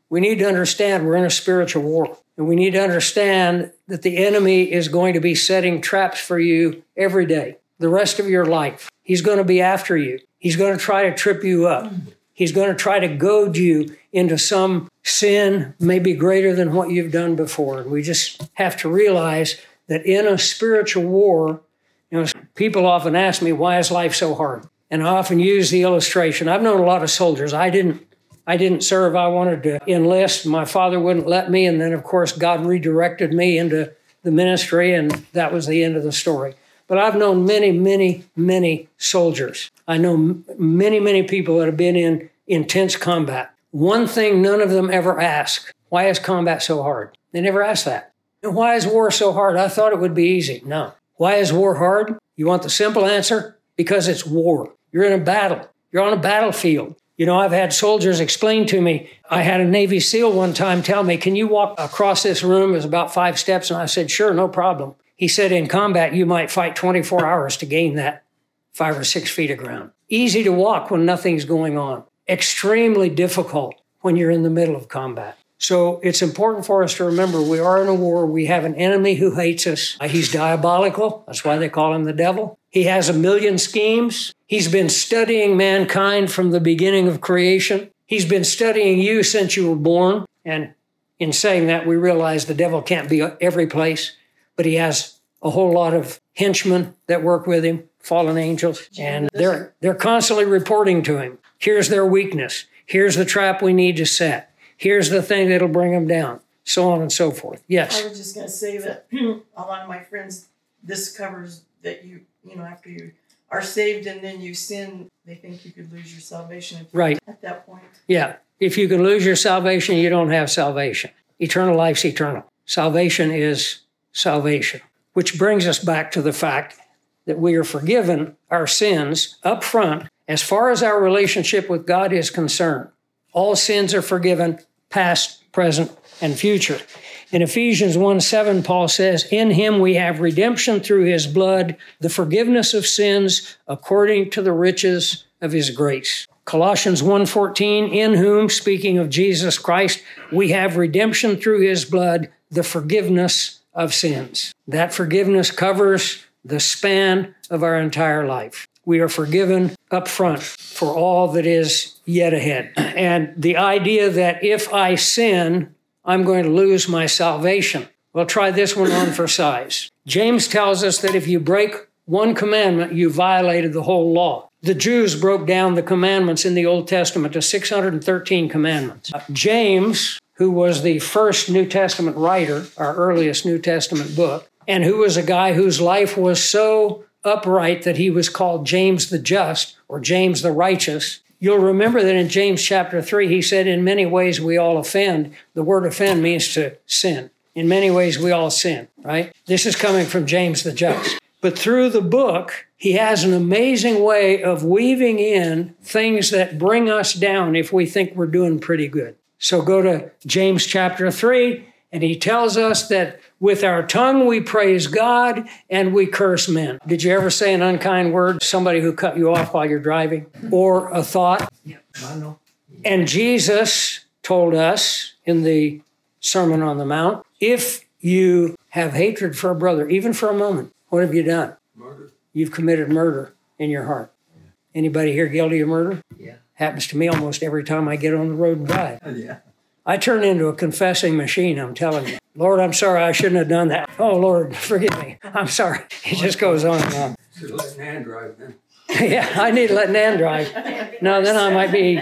We need to understand we're in a spiritual war. And we need to understand that the enemy is going to be setting traps for you every day, the rest of your life. He's going to be after you. He's going to try to trip you up. He's going to try to goad you into some sin, maybe greater than what you've done before. And we just have to realize that in a spiritual war, people often ask me, why is life so hard? And I often use the illustration. I've known a lot of soldiers. I didn't serve. I wanted to enlist. My father wouldn't let me. And then, of course, God redirected me into the ministry, and that was the end of the story. But I've known many, many, many soldiers. I know many, many people that have been in intense combat. One thing none of them ever ask, why is combat so hard? They never ask that. And why is war so hard? I thought it would be easy. No. Why is war hard? You want the simple answer? Because it's war. You're in a battle. You're on a battlefield. I've had soldiers explain to me, I had a Navy SEAL one time tell me, can you walk across this room? It was about 5 steps. And I said, sure, no problem. He said, in combat, you might fight 24 hours to gain that 5 or 6 feet of ground. Easy to walk when nothing's going on. Extremely difficult when you're in the middle of combat. So it's important for us to remember we are in a war. We have an enemy who hates us. He's diabolical. That's why they call him the devil. He has a million schemes. He's been studying mankind from the beginning of creation. He's been studying you since you were born. And in saying that, we realize the devil can't be every place, but he has a whole lot of henchmen that work with him, fallen angels, and they're constantly reporting to him. Here's their weakness. Here's the trap we need to set. Here's the thing that'll bring them down, so on and so forth. Yes? I was just going to say that a lot of my friends, this covers that after you are saved and then you sin, they think you could lose your salvation right at that point. Yeah. If you can lose your salvation, you don't have salvation. Eternal life's eternal. Salvation is salvation, which brings us back to the fact that we are forgiven our sins up front as far as our relationship with God is concerned. All sins are forgiven, past, present, and future. In Ephesians 1:7, Paul says, in him we have redemption through his blood, the forgiveness of sins according to the riches of his grace. Colossians 1:14, in whom, speaking of Jesus Christ, we have redemption through his blood, the forgiveness of sins. That forgiveness covers the span of our entire life. We are forgiven up front for all that is yet ahead. And the idea that if I sin, I'm going to lose my salvation. Well, try this one on for size. James tells us that if you break one commandment, you violated the whole law. The Jews broke down the commandments in the Old Testament to 613 commandments. James, who was the first New Testament writer, our earliest New Testament book, and who was a guy whose life was so upright that he was called James the Just or James the Righteous. You'll remember that in James chapter 3, he said, in many ways we all offend. The word offend means to sin. In many ways we all sin, right? This is coming from James the Just. But through the book, he has an amazing way of weaving in things that bring us down if we think we're doing pretty good. So go to James chapter 3, and he tells us that with our tongue we praise God and we curse men. Did you ever say an unkind word to somebody who cut you off while you're driving? Or a thought? Yeah, I know. And Jesus told us in the Sermon on the Mount, if you have hatred for a brother, even for a moment, what have you done? Murder. You've committed murder in your heart. Yeah. Anybody here guilty of murder? Yeah. Happens to me almost every time I get on the road and drive. Yeah. I turn into a confessing machine, I'm telling you. Lord, I'm sorry, I shouldn't have done that. Oh, Lord, forgive me. I'm sorry. It just goes on and on. Should let Nan drive then. Yeah, I need to let Nan drive. No, then I might be.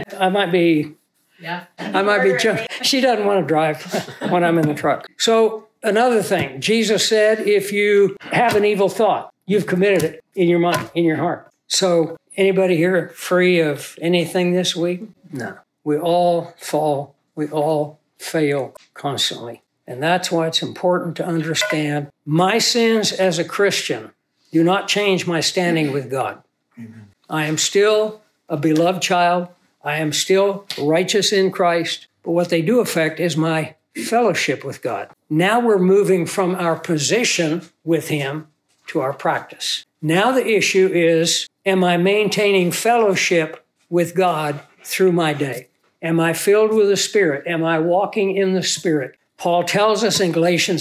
She doesn't want to drive when I'm in the truck. So another thing, Jesus said, if you have an evil thought, you've committed it in your mind, in your heart. So anybody here free of anything this week? No. We all fall. We all fail constantly. And that's why it's important to understand my sins as a Christian do not change my standing with God. Amen. I am still a beloved child. I am still righteous in Christ. But what they do affect is my fellowship with God. Now we're moving from our position with him to our practice. Now the issue is, am I maintaining fellowship with God through my day? Am I filled with the Spirit? Am I walking in the Spirit? Paul tells us in Galatians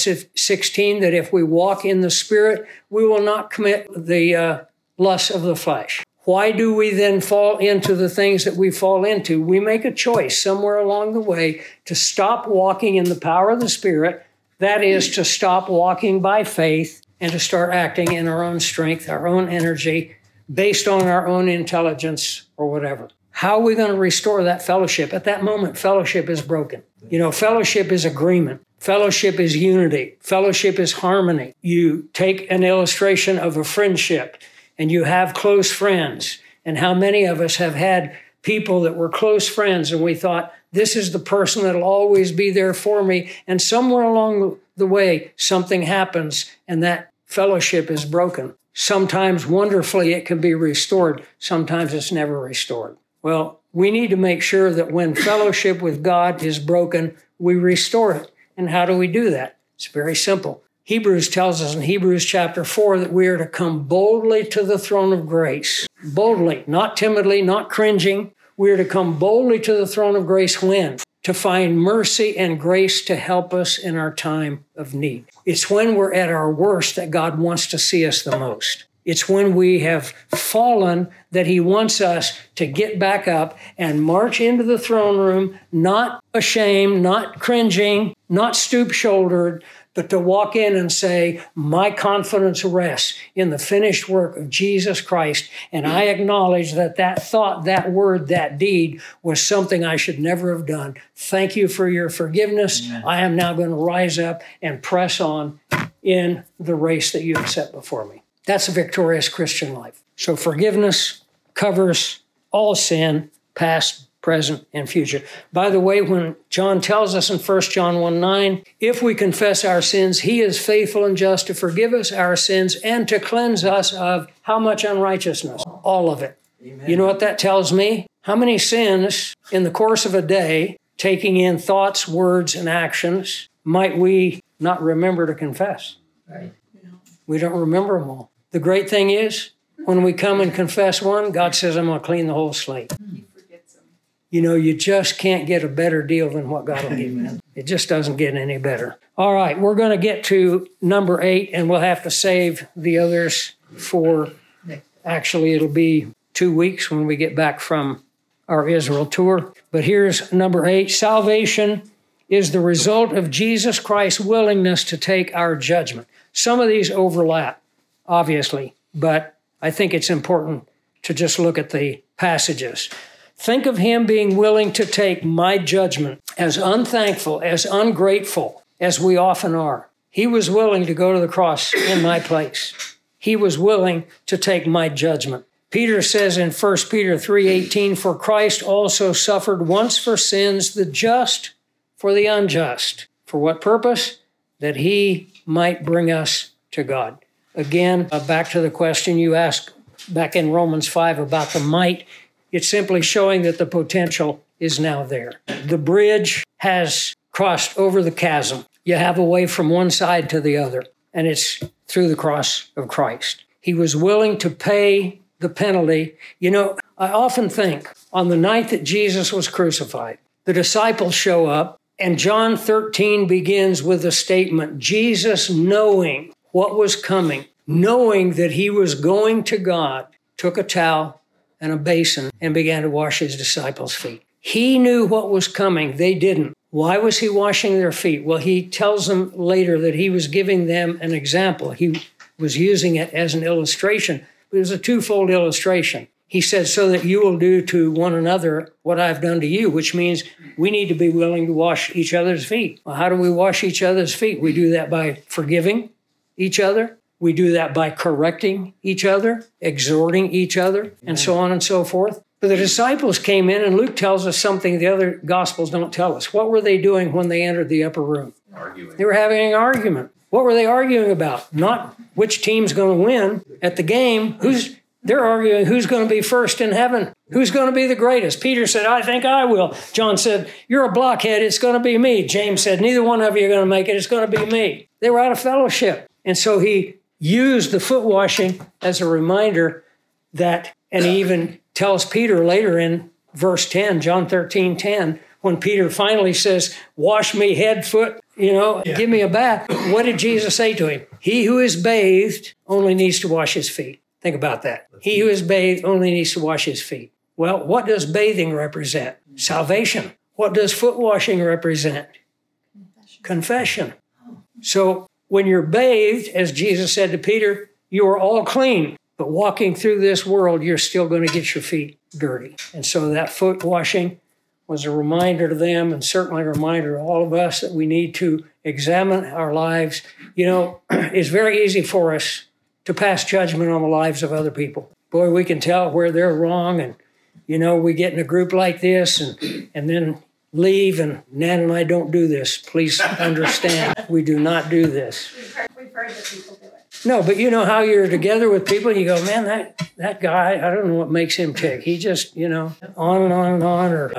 5:16 that if we walk in the Spirit, we will not commit the lusts of the flesh. Why do we then fall into the things that we fall into? We make a choice somewhere along the way to stop walking in the power of the Spirit. That is to stop walking by faith and to start acting in our own strength, our own energy, based on our own intelligence or whatever. How are we going to restore that fellowship? At that moment, fellowship is broken. You know, fellowship is agreement. Fellowship is unity. Fellowship is harmony. You take an illustration of a friendship and you have close friends. And how many of us have had people that were close friends and we thought, this is the person that'll always be there for me. And somewhere along the way, something happens and that fellowship is broken. Sometimes wonderfully it can be restored. Sometimes it's never restored. Well, we need to make sure that when fellowship with God is broken, we restore it. And how do we do that? It's very simple. Hebrews tells us in Hebrews chapter 4 that we are to come boldly to the throne of grace. Boldly, not timidly, not cringing. We are to come boldly to the throne of grace when? To find mercy and grace to help us in our time of need. It's when we're at our worst that God wants to see us the most. It's when we have fallen that he wants us to get back up and march into the throne room, not ashamed, not cringing, not stoop-shouldered, but to walk in and say, my confidence rests in the finished work of Jesus Christ. And I acknowledge that that thought, that word, that deed was something I should never have done. Thank you for your forgiveness. Amen. I am now going to rise up and press on in the race that you have set before me. That's a victorious Christian life. So forgiveness covers all sin, past, present, and future. By the way, when John tells us in 1 John 1:9, if we confess our sins, he is faithful and just to forgive us our sins and to cleanse us of how much unrighteousness? All of it. Amen. You know what that tells me? How many sins in the course of a day, taking in thoughts, words, and actions, might we not remember to confess? Right. We don't remember them all. The great thing is, when we come and confess one, God says, I'm going to clean the whole slate. He forgets them. You know, you just can't get a better deal than what God will give you. It just doesn't get any better. All right, we're going to get to number 8, and we'll have to save the others for, actually, it'll be 2 weeks when we get back from our Israel tour. But here's number 8. Salvation is the result of Jesus Christ's willingness to take our judgment. Some of these overlap, obviously, but I think it's important to just look at the passages. Think of him being willing to take my judgment, as unthankful, as ungrateful as we often are. He was willing to go to the cross in my place. He was willing to take my judgment. Peter says in 1 Peter 3:18, for Christ also suffered once for sins, the just for the unjust. For what purpose? That he might bring us to God. Again, back to the question you asked back in Romans 5 about the might. It's simply showing that the potential is now there. The bridge has crossed over the chasm. You have a way from one side to the other, and it's through the cross of Christ. He was willing to pay the penalty. You know, I often think on the night that Jesus was crucified, the disciples show up, and John 13 begins with a statement, Jesus, knowing what was coming, knowing that he was going to God, took a towel and a basin and began to wash his disciples' feet. He knew what was coming. They didn't. Why was he washing their feet? Well, he tells them later that he was giving them an example. He was using it as an illustration. It was a twofold illustration. He said, so that you will do to one another what I've done to you, which means we need to be willing to wash each other's feet. Well, how do we wash each other's feet? We do that by forgiving each other. We do that by correcting each other, exhorting each other, and so on and so forth. But the disciples came in, and Luke tells us something the other Gospels don't tell us. What were they doing when they entered the upper room? Arguing. They were having an argument. What were they arguing about? Not which team's going to win at the game. They're arguing who's going to be first in heaven. Who's going to be the greatest? Peter said, I think I will. John said, you're a blockhead. It's going to be me. James said, neither one of you are going to make it. It's going to be me. They were out of fellowship. And so he used the foot washing as a reminder that, and he even tells Peter later in verse 10, John 13:10, when Peter finally says, wash me head, foot, give me a bath. What did Jesus say to him? He who is bathed only needs to wash his feet. Think about that. He who is bathed only needs to wash his feet. Well, what does bathing represent? Salvation. What does foot washing represent? Confession. So when you're bathed, as Jesus said to Peter, you are all clean. But walking through this world, you're still going to get your feet dirty. And so that foot washing was a reminder to them, and certainly a reminder to all of us that we need to examine our lives. It's very easy for us to pass judgment on the lives of other people. Boy, we can tell where they're wrong, and we get in a group like this and then leave, and Nan and I don't do this. Please understand, we do not do this. We've heard that people do it. No, but you know how you're together with people and you go, man, that guy, I don't know what makes him tick. He just, on and on and on. Or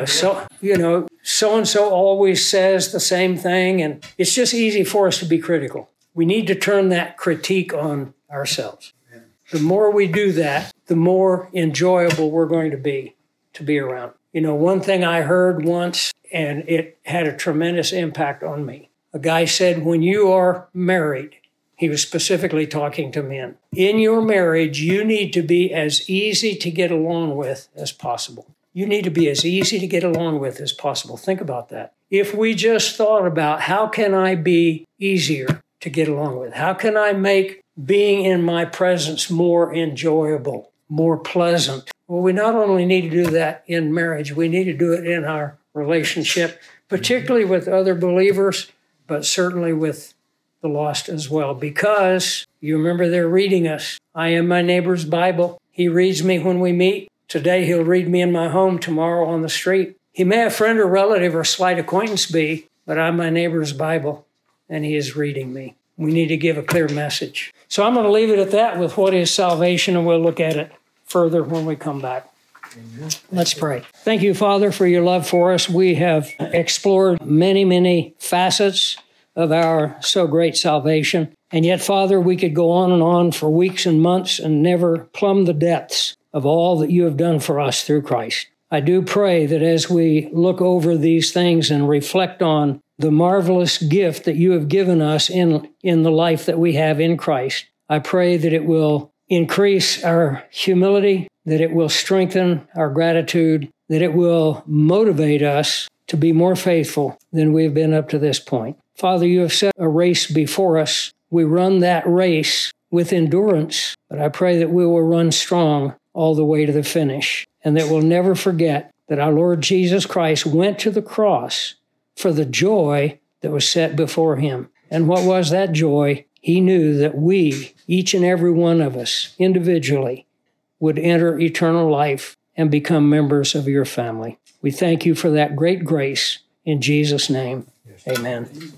so-and-so always says the same thing. And it's just easy for us to be critical. We need to turn that critique on ourselves. The more we do that, the more enjoyable we're going to be around. One thing I heard once, and it had a tremendous impact on me. A guy said, when you are married, he was specifically talking to men. In your marriage, you need to be as easy to get along with as possible. You need to be as easy to get along with as possible. Think about that. If we just thought about how can I be easier to get along with? How can I make being in my presence more enjoyable, more pleasant? Well, we not only need to do that in marriage, we need to do it in our relationship, particularly with other believers, but certainly with the lost as well, because you remember they're reading us. I am my neighbor's Bible. He reads me when we meet. Today he'll read me in my home, tomorrow on the street. He may a friend or relative or slight acquaintance be, but I'm my neighbor's Bible, and he is reading me. We need to give a clear message. So I'm going to leave it at that with what is salvation, and we'll look at it further when we come back. Amen. Let's pray. Thank you, Father, for your love for us. We have explored many, many facets of our so great salvation. And yet, Father, we could go on and on for weeks and months and never plumb the depths of all that you have done for us through Christ. I do pray that as we look over these things and reflect on the marvelous gift that you have given us in the life that we have in Christ, I pray that it will increase our humility, that it will strengthen our gratitude, that it will motivate us to be more faithful than we've been up to this point. Father, you have set a race before us. We run that race with endurance, but I pray that we will run strong all the way to the finish, and that we'll never forget that our Lord Jesus Christ went to the cross for the joy that was set before him. And what was that joy? He knew that we, each and every one of us, individually, would enter eternal life and become members of your family. We thank you for that great grace. In Jesus' name, amen.